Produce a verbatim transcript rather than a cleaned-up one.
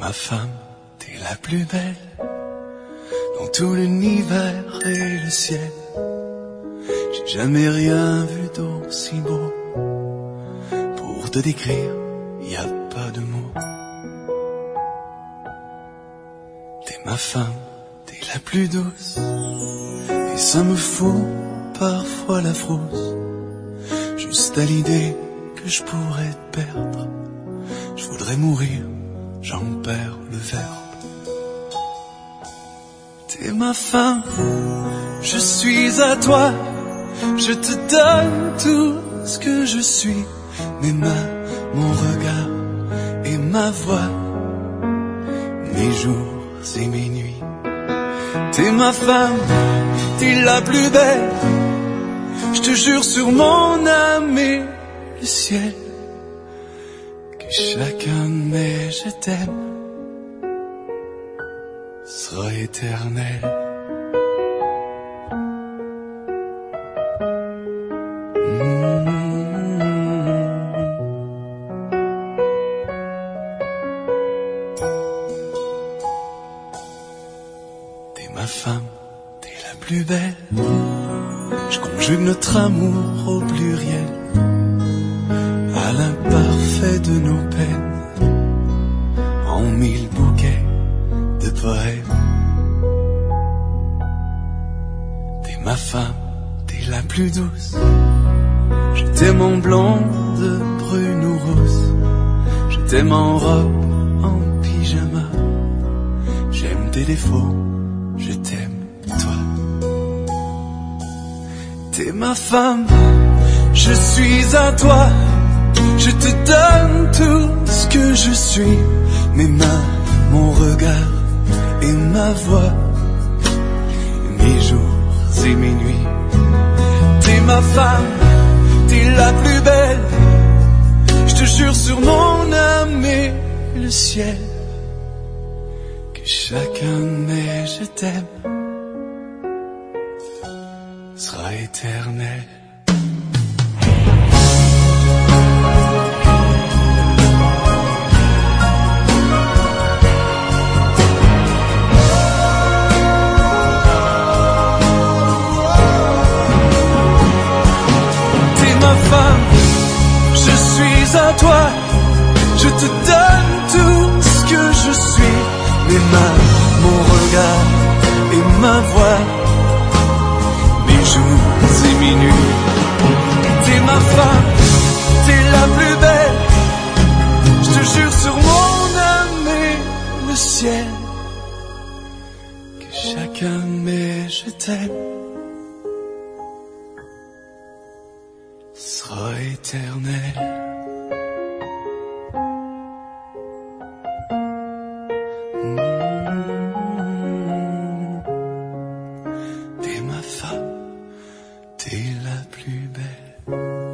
ma femme, t'es la plus belle dans tout l'univers et le ciel. J'ai jamais rien vu d'aussi beau. Pour te décrire, y a pas de mots. T'es ma femme, t'es la plus douce, et ça me fout parfois la frousse. Juste à l'idée que je pourrais te perdre, je voudrais mourir, j'en perds le verbe. T'es ma femme, je suis à toi, je te donne tout ce que je suis, mes mains, mon regard et ma voix, mes jours et mes nuits. T'es ma femme, t'es la plus belle, je te jure sur mon âme et le ciel, que chacun de mes je t'aime sera éternel. Ma femme, t'es la plus belle. Je conjugue notre amour au pluriel, à l'imparfait de nos peines, en mille bouquets de poèmes. T'es ma femme, t'es la plus douce. Je t'aime en blonde, brune ou rousse. Je t'aime en robe, en pyjama. J'aime tes défauts, je t'aime, toi. T'es ma femme, je suis à toi. Je te donne tout ce que je suis, mes mains, mon regard et ma voix, mes jours et mes nuits. T'es ma femme, t'es la plus belle, je te jure sur mon âme et le ciel, que chacun de mes je t'aime sera éternel. T'es ma femme, je suis à toi, je te donne tout ce que je suis, mes mains, mon regard et ma voix, mes jours et mes nuits. T'es ma femme, t'es la plus belle, je te jure sur mon âme et le ciel, que chacun de mes je t'aime sera éternel. T'es ma femme, t'es la plus belle.